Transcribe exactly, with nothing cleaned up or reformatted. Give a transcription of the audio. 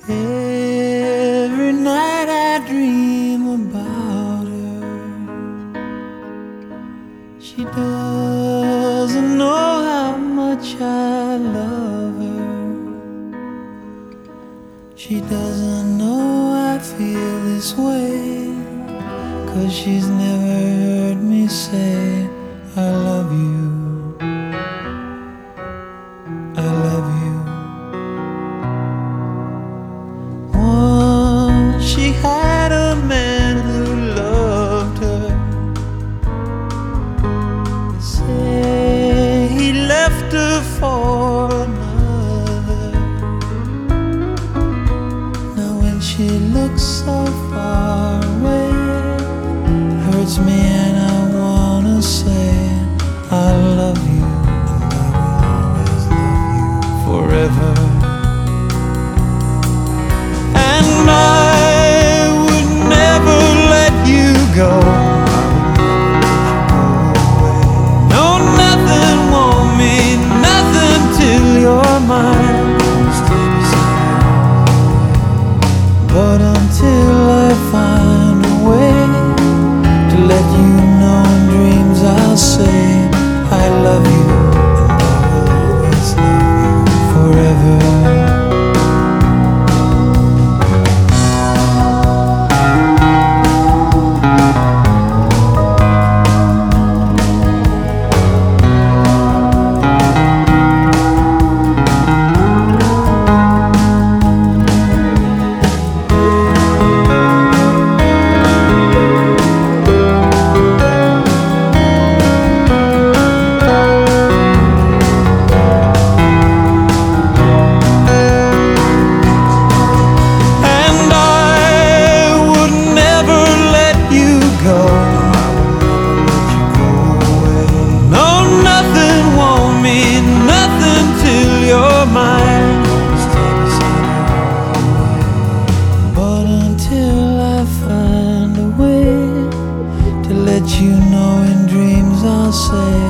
Every night I dream about her. She doesn't know how much I love her. She doesn't know I feel this way, 'cause she's never heard me say I love you, I love you. Once she had a man who loved her. They say he left her for another. Now when she looks so far away, it hurts me and I wanna say I love you, and I will always love you forever. And I would never let you go. No, nothing won't mean nothing till you're mine. But until I find a way to let you know in dreams, I'll say I love you, and I will always love you forever. Let you know in dreams I'll say